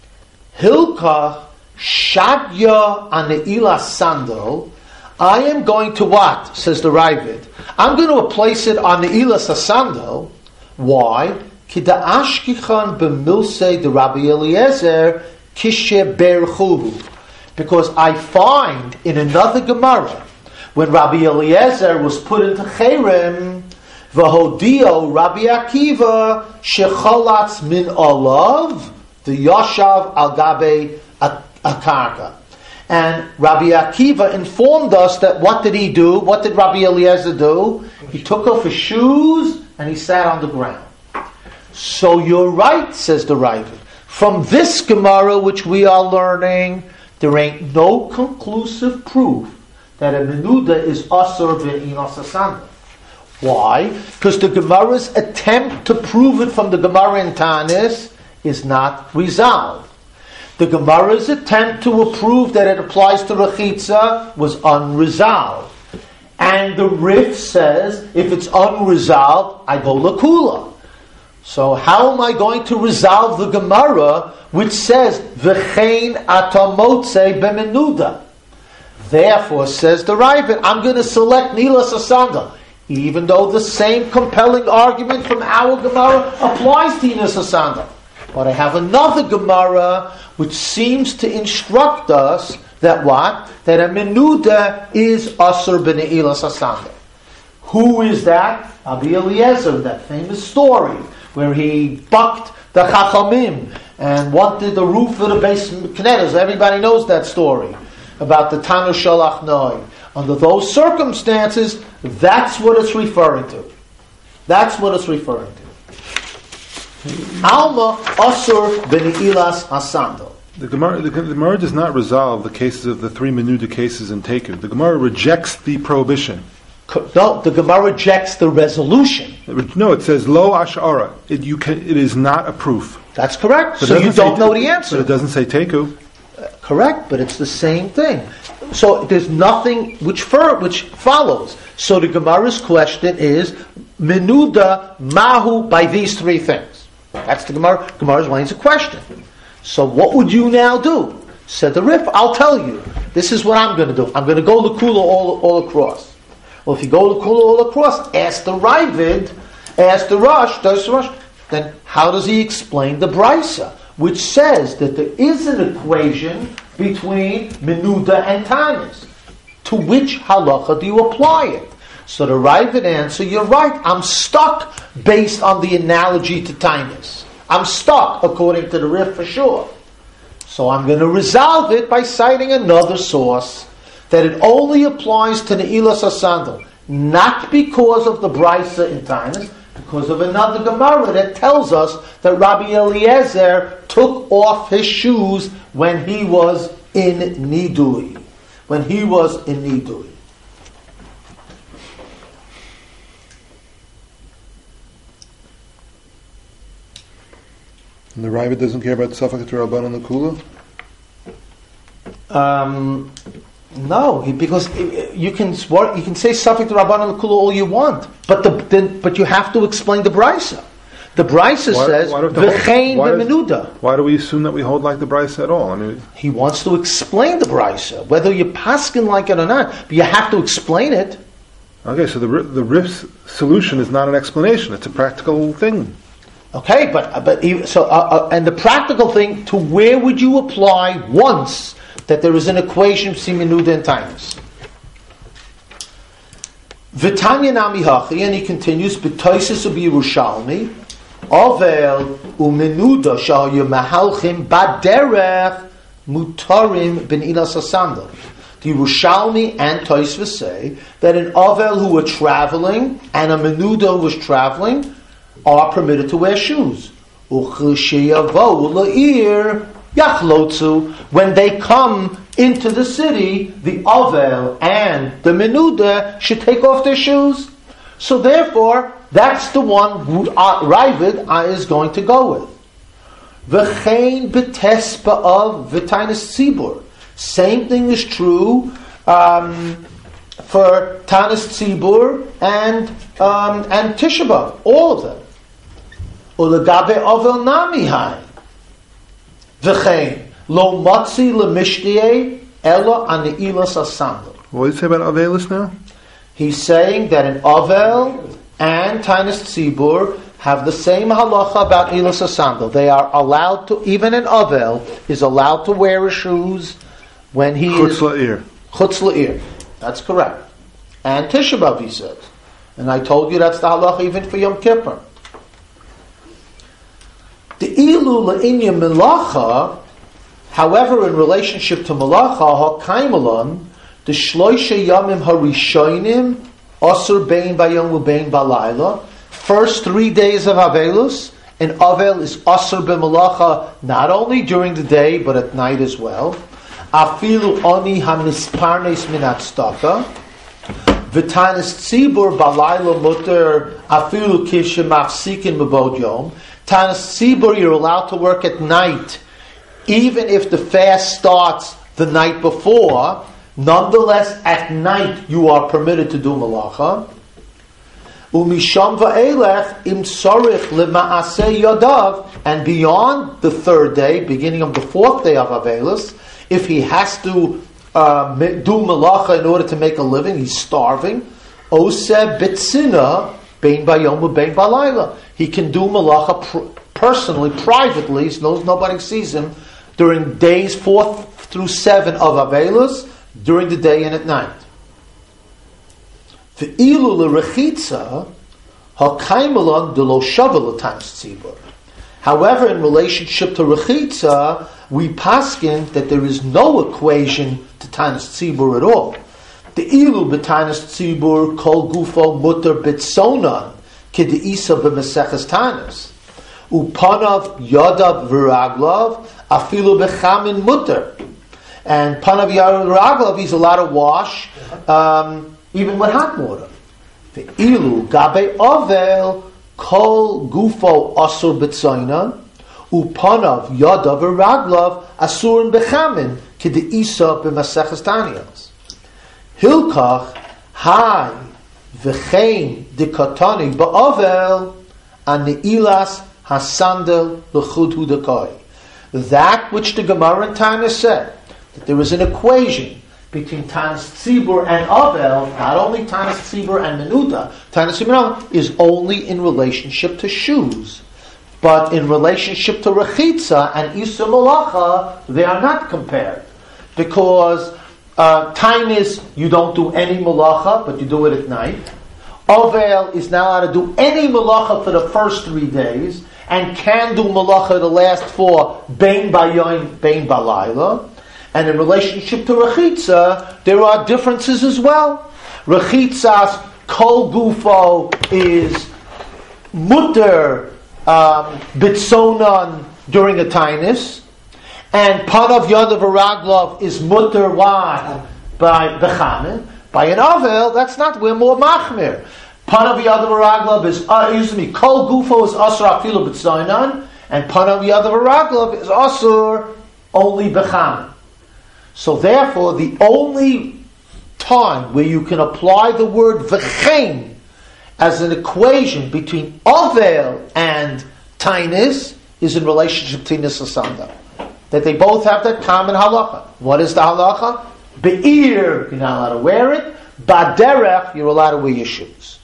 Hilkach shadya ane'ilas sandal. I am going to what? Says the Ravid. I'm going to place it on the Ne'ilas HaSandal. Why? Kida ashkichan b'milsei de Rabbi Eliezer kishe berchuhu. Because I find in another Gemara, when Rabbi Eliezer was put into Cherem, v'hodio Rabbi Akiva shecholatz min olav the yashav al gabe akarka. And Rabbi Akiva informed us that what did he do? What did Rabbi Eliezer do? He took off his shoes and he sat on the ground. So you're right, says the Ravid. From this Gemara which we are learning, there ain't no conclusive proof that a menuda is asur b'Ne'ilas HaSandal. Why? Because the Gemara's attempt to prove it from the Gemara in Tanis is not resolved. The Gemara's attempt to prove that it applies to Rechitza was unresolved. And the Rif says, if it's unresolved, I go L'Kula. So how am I going to resolve the Gemara which says, V'chein atamotze b'menuda? Therefore, says the Ravid, I'm going to select Ne'ilas HaSandal. Even though the same compelling argument from our Gemara applies to Ne'ilas HaSandal. But I have another Gemara which seems to instruct us that what? That a menuda is asur b'Ne'ilas HaSandal. Who is that? Rabbi Eliezer, that famous story where he bucked the Chachamim and wanted the roof of the Beis Knesset. Everybody knows that story about the Tanu Shalach Noi. Under those circumstances, that's what it's referring to. That's what it's referring to. Alma Asur B'Ne'ilas Hasandal. The Gemara, the, the Gemara does not resolve the cases of the three Menuda cases in Teku. The Gemara rejects the prohibition. No, the Gemara rejects the resolution. No, it says lo ash'ara. It you can. It is not a proof. That's correct. But So you don't say, know the answer. But it doesn't say Teku. Uh, correct, but it's the same thing. So there's nothing which for, which follows. So the Gemara's question is Menuda Mahu by these three things. That's the Gemara. Gemara's line a question. So what would you now do? Said the Rif, I'll tell you. This is what I'm going to do. I'm going to go L'Kula all, all across. Well, if you go L'Kula all across, ask the Ravid, ask the Rosh, does the Rosh, then how does he explain the Brisa, which says that there is an equation between Menuda and Tanis? To which halacha do you apply it? So the Ravid answer, you're right, I'm stuck based on the analogy to Tanis. I'm stuck, according to the Rif, for sure. So I'm going to resolve it by citing another source, that it only applies to Ne'ilas Hasandal, not because of the Brisa in Tainus, because of another Gemara that tells us that Rabbi Eliezer took off his shoes when he was in Nidui. When he was in Nidui. And the Ravid doesn't care about Safek Rabban and L'Kula? Um, no, he, because you can you can say Safek Rabban and L'Kula all you want, but the then, but you have to explain the Brisa. The Brisa Why- says why don't the- V'chein why does- b'menuda. Why do we assume that we hold like the Brisa at all? I mean, He wants to explain the Brisa, whether you paskin like it or not, but you have to explain it. okay, so the Ri- the Rif's solution is not an explanation; it's a practical thing. Okay, but but he- so uh, uh, and the practical thing, to where would you apply once that there is an equation between Menuda and Tainus? V'tanya nami hachi, and he continues, b'toises u'b'Yerushalmi, Ovel u'Menuda shahayu mahalchim baderech mutarim b'Ne'ilas Hasandal. The Yerushalmi and Tosfos say that an Ovel who were traveling and a Menuda who was traveling are permitted to wear shoes. When they come into the city, the Ovel and the Menuda should take off their shoes. So therefore, that's the one who uh, Ravid is going to go with. V'chein b'tespa of v'tainis tzibur. Same thing is true um, for Tanis Tzibur and um, and Tisha B'Av, all of them. Ulegabe Ovel Nami Hai. V'chein lo matzi lemishtiyei ela ani'ilas asandal. What do you say about Avelis now? He's saying that an Ovel and Tanis Tzibur have the same halacha about Ilas Asandal. They are allowed to, even an Ovel is allowed to wear his shoes when he Chutz is la'ir. Chutz la'ir. That's correct. And Tisha B'Av, he says. And I told you that's the halacha even for Yom Kippur. The ilu la'inya melacha, however, in relationship to melacha, ha'kaimelon, the shloisha yamim harishonim, asur bein bayom ubein balayla, first three days of Avelus, and Avel is asur b'melacha not only during the day but at night as well. Afilu oni hamisparnes min atstaka, v'tanis tzibur balayla muter afilu kishem mafsikin mebod yom. Tanis tzibur, you're allowed to work at night, even if the fast starts the night before. Nonetheless, at night you are permitted to do malacha. Umisham va'elech im sorich lema'aseh yadav, and beyond the third day, beginning of the fourth day of Avelus, if he has to uh, do malacha in order to make a living, he's starving. Oseh bitzina bein bayom bein balayla. He can do malacha pr- personally, privately, so knows nobody sees him during days four through seven of Avelus, during the day and at night. The ilu l'rechitza ha'kaimelon de lo shavel l'tanis tzibur. However, in relationship to rechitza, we paskin that there is no equation to tanis tzibur at all. The ilu b'tanis tzibur kol gufo mutter bitzonan k'de'isa b'meseches tanis. Upanav yadav v'raglav afilu b'chamin mutter. And panav yadav v'raglav, he's allowed to wash um, even with hot water. The ilu gabe ovel kol gufo asur b'tzonan upanav yadav v'raglav asur b'chamin k'de'isa b'meseches tanis. Hilkach hai v'chein dikatani ba'ovel an ne'ilas hasandel l'chud hudakoi. That which the Gemara in Tana said, that there is an equation between Tanis Tzibur and Avel, not only Tanis Tzibur and Menuda, Tanis Tzibur is only in relationship to shoes. But in relationship to Rechitza and Isur Malacha, they are not compared. Because uh, time is, you don't do any Malacha, but you do it at night. Avel is not allowed to do any Malacha for the first three days, and can do Malacha the last four, Bein Bayoim, Bein Balayla. And in relationship to Rechitza, there are differences as well. Rechitza's Kol Gufo is Mutter um, Bitzonan during a Tainis, and Panav Yadav V'Raglav is Mutter, why? By Bechamin. By an Avel, that's not, we're more Machmir. Panav Yadav V'Raglav is, uh, excuse me, Kol Gufo is Asur Afilu Bitzonan, and Panav Yadav V'Raglav is Asur only Bechamin. So therefore, the only time where you can apply the word v'chein as an equation between Avel and Tainis is in relationship to Nisasanda. That they both have that common halacha. What is the halacha? Be'ir, you're not allowed to wear it. Ba'derech, you're allowed to wear your shoes.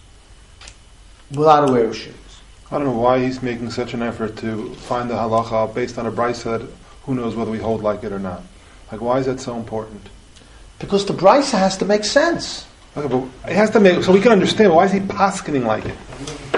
You're allowed to wear your shoes. I don't know why he's making such an effort to find the halacha based on a brisa that who knows whether we hold like it or not. Like, why is that so important? Because the brisa has to make sense. Okay, but it has to make so we can understand. Why is he paskening like it?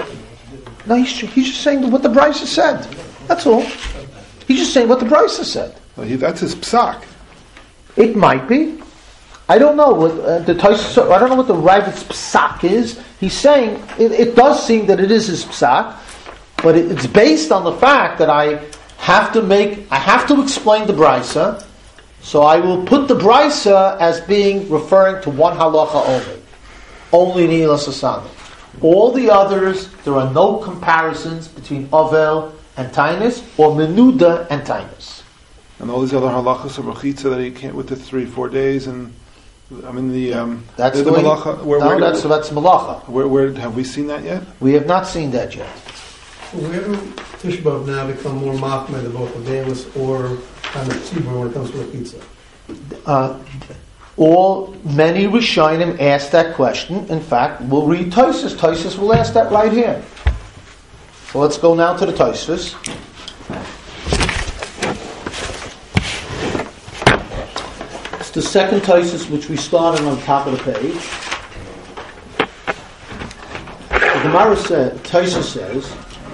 No, he's, he's just saying what the brisa said. That's all. He's just saying what the brisa said. Well, he, that's his psak. It might be. I don't know what uh, the Tais, I don't know what the Ravid's psak is. He's saying it, it does seem that it is his psak, but it, it's based on the fact that I have to make, I have to explain the brisa. So I will put the brisa as being referring to one halacha only, only Nilas Asana. All the others, there are no comparisons between Avel and Tainis or Menuda and Tainis. And all these other halachas of Rechitza that he can't with the three, four days, and I mean the um, that's the, the, the way, malacha. Where, no, where, that's that's malacha. Where, where have we seen that yet? We have not seen that yet. Where do Tisha B'Av now become more machmir than both Avelis or kind of tzibur when it comes to Rechitza? Uh, all many Rishonim ask that question. In fact, we'll read Tosfos. Tosfos will ask that right here. So let's go now to the Tosfos. It's the second Tosfos which we started on top of the page. The Gemara said, Tosfos says,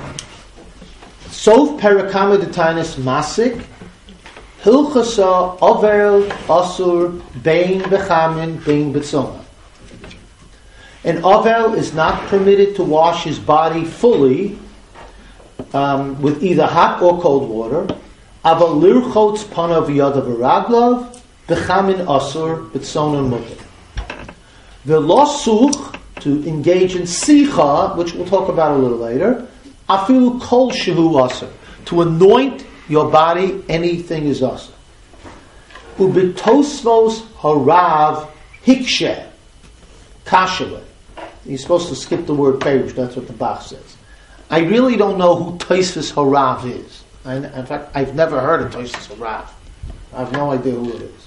Sof perakama detainis masik hilchasa avel asur bein bechamin bein betzona. An avel is not permitted to wash his body fully um, with either hot or cold water. Aval lirchotz panav yadav v'raglav bechamin asur betzona mutter. V'losuch, to engage in sicha, which we'll talk about a little later. Afilu kol shehu asur, to anoint your body, anything is asur. Ubitosmos harav hikshe kashale. You're supposed to skip the word perush. That's what the Bach says. I really don't know who Tosfos harav is. I, in fact, I've never heard of Tosfos harav. I have no idea who it is.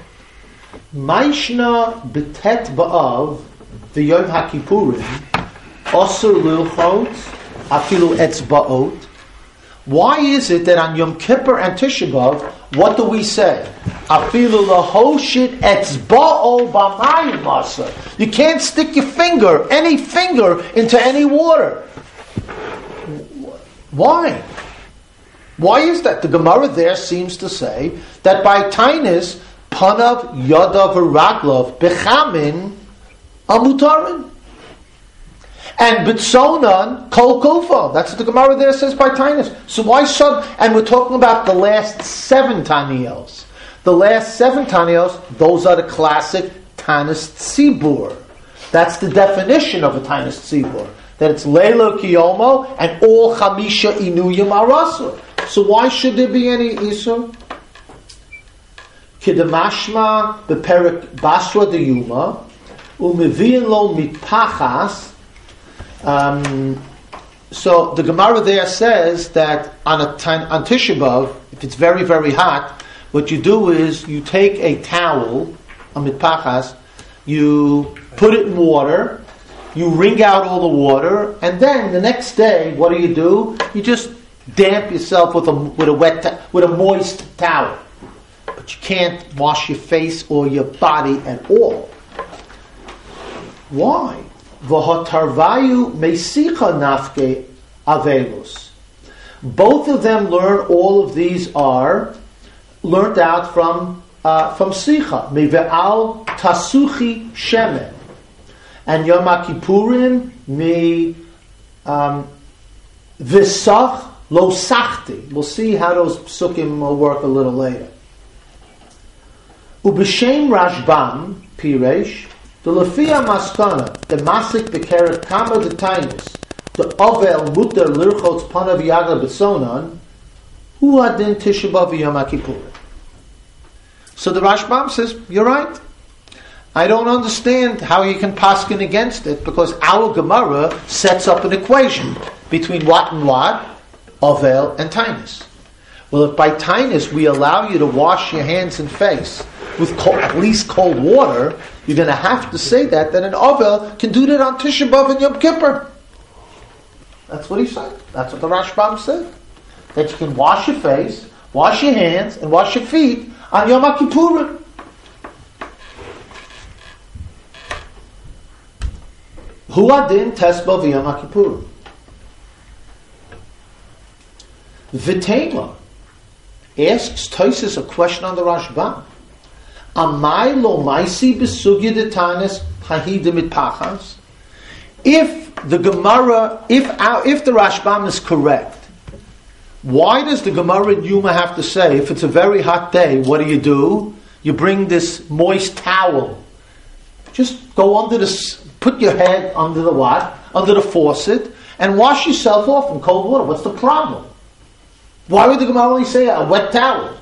Maishna betet ba'av the Yom HaKippurim asur lilchot afilu etzba'ot Why is it that on Yom Kippur and Tisha B'Av, what do we say? Afilu lahoshit etzba'o b'mayim masa. You can't stick your finger, any finger, into any water. Why? Why is that? The Gemara there seems to say that by Tainis, panav yadav v'raglov bechamin amutarin. And bitzonan kol kufa. That's what the Gemara there says by Tainus. So why should? And we're talking about the last seven Taniels. The last seven Taniels, those are the classic Tanis Tzibur. That's the definition of a Tanis Tzibur. That it's Leilo Kiyomo and all Chamisha Inuyim Arasur. So why should there be any Isur? Kidamashma beperik Basra de Yuma umeviin lo mitpachas. Um, so the Gemara there says that on a on Tisha B'Av, if it's very very hot, what you do is you take a towel, a mitpachas, you put it in water, you wring out all the water, and then the next day, what do you do? You just damp yourself with a with a wet ta- with a moist towel, but you can't wash your face or your body at all. Why? V'hatarvayu meisicha nafke avelus. Both of them learn. All of these are learned out from uh, from sicha. Meve'al tasuchi shemen and Yom Kippurim me um, v'sach lo sachti. We'll see how those psukim will work a little later. Ub'shem Rashbam Piresh. The Lefia Maskana, the Masik Bekeret Kama the Tainus, the Ovel Mutter Lirchotz Panav Yaga Besonan, who adin Tisha B'Av Yom Kippur. So the Rashbam says, you're right. I don't understand how you can paskin against it, because our Gemara sets up an equation between what and what, Ovel and Tainus. Well, if by Tainus we allow you to wash your hands and face with cold, at least cold water, you're going to have to say that, that an Ovel can do that on Tisha B'Av and Yom Kippur. That's what he said. That's what the Rashbam said. That you can wash your face, wash your hands, and wash your feet on Yom Kippurim. Hu adin tesba v'Yom Kippurim. V'tema asks Tosfos a question on the Rashbam. Amai lo maisi besugya detanis hahida mitpachas. If the Gemara, if our, if the Rashbam is correct, why does the Gemara in Yuma have to say, if it's a very hot day, what do you do? You bring this moist towel. Just go under the, put your head under the what? Under the faucet, and wash yourself off in cold water. What's the problem? Why would the Gemara only say a wet towel?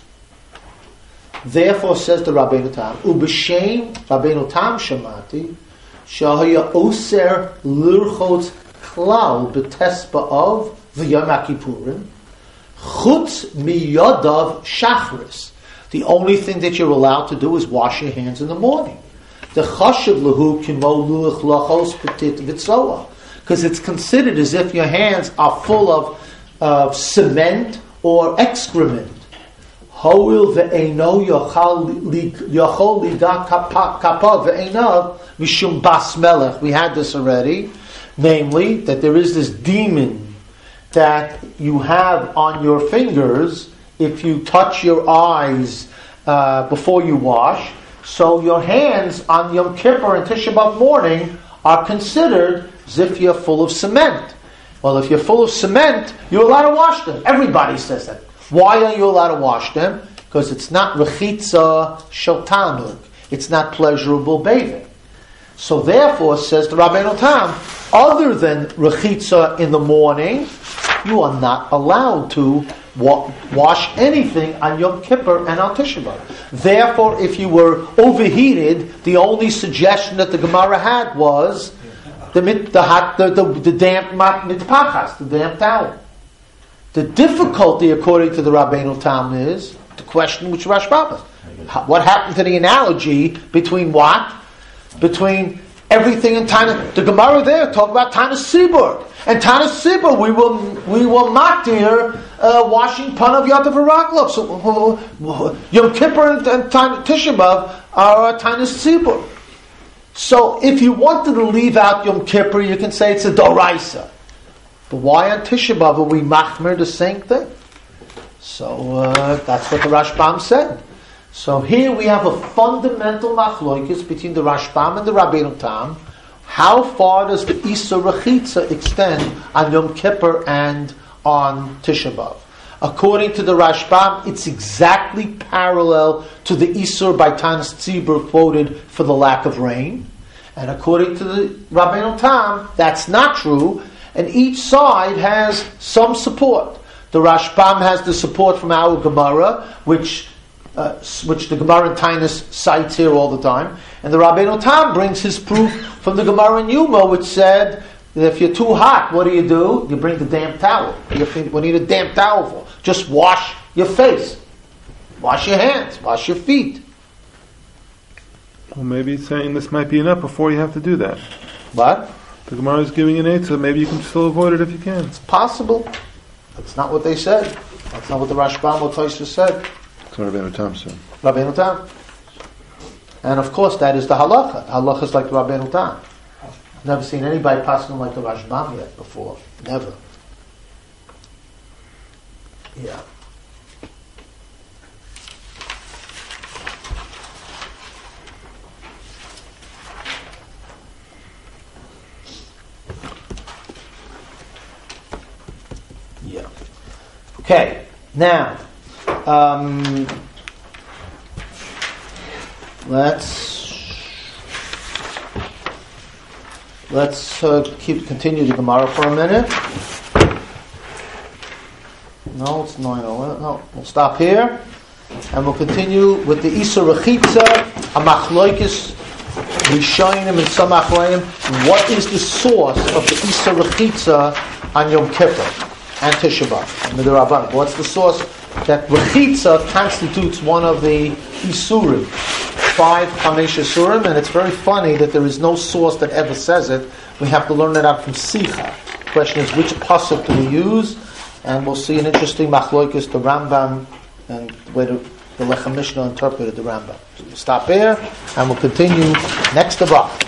Therefore, says the Rabbeinu Tam, Ub'shem Rabbeinu Tam Shamati, Shahaya Oser Lirchotz Klal B'Tesba of V'Yom Kippurim, Chutz Miyadav Shachris. The only thing that you're allowed to do is wash your hands in the morning. The Chashav Lahu Kimo Luach Lachos Petit Vitzoa, because it's considered as if your hands are full of of cement or excrement. Hoil ve'eno yochol liga kapah ve'enav mishum bas melech. We had this already. Namely, that there is this demon that you have on your fingers if you touch your eyes uh, before you wash. So your hands on Yom Kippur and Tisha B'Av morning are considered as if you're full of cement. Well, if you're full of cement, you're allowed to wash them. Everybody says that. Why are you allowed to wash them? Because it's not rechitza shel tanug. It's not pleasurable bathing. So therefore, says the Rabbeinu Tam, other than rechitza in the morning, you are not allowed to wa- wash anything on Yom Kippur and on Tisha B'Av. Therefore, if you were overheated, the only suggestion that the Gemara had was the the hot the, the, the damp mitpachas, the damp towel. The difficulty, according to the Rabbeinu Tam, is the question which Rashbam is. What happened to the analogy between what? Between everything in Tana, the Gemara there talk about Tana Sibur. And Tana Sibur, we will we will matir uh, washing Panav Yatav V'Raklav. So uh, Yom Kippur and, and Tisha B'Av are Tana Sibur. So if you wanted to leave out Yom Kippur, you can say it's a Doraisa. But why on Tisha B'Av are we machmer the same thing? So uh, that's what the Rashbam said. So here we have a fundamental machloikis between the Rashbam and the Rabbeinu Tam. How far does the Isur Rechitza extend on Yom Kippur and on Tisha B'Av? According to the Rashbam, it's exactly parallel to the Isur by Tanas Tzibur quoted for the lack of rain. And according to the Rabbeinu Tam, that's not true. And each side has some support. The Rashbam has the support from our Gemara, which uh, which the Gemara in Tainus cites here all the time. And the Rabbeinu Tam brings his proof from the Gemara in Yuma, which said that if you're too hot, what do you do? You bring the damp towel. You think, we need a damp towel for? Just wash your face. Wash your hands. Wash your feet. Well, maybe it's saying this might be enough before you have to do that. What? The Gemara is giving an eight, so maybe you can still avoid it if you can. It's possible. That's not what they said. That's not what the Rashbam or Tosfos said. That's what Rabbeinu Tam said. Rabbeinu Tam. And of course, that is the halacha. Halacha is like the Rabbeinu Tam. I've never seen anybody passing like the Rashbam yet before. Never. Yeah. Yeah. Okay. Now, um, let's let's uh, keep continue the Gemara for a minute. No, it's nine oh. No, we'll stop here, and we'll continue with the Isur Rechitza, a Machloikis Rishonim and some Achronim. What is the source of the Isur Rechitza on Yom Kippur and Tisha B'Av? And the Rabban. What's the source that Rechitza constitutes one of the Isurim? Five Chamesh Isurim, and it's very funny that there is no source that ever says it. We have to learn it out from Sicha. The question is, which pasuk do we use? And we'll see an interesting machloikis, the Rambam, and the way the, the Lechem Mishnah interpreted the Rambam. So we'll stop here, and we'll continue next Avach.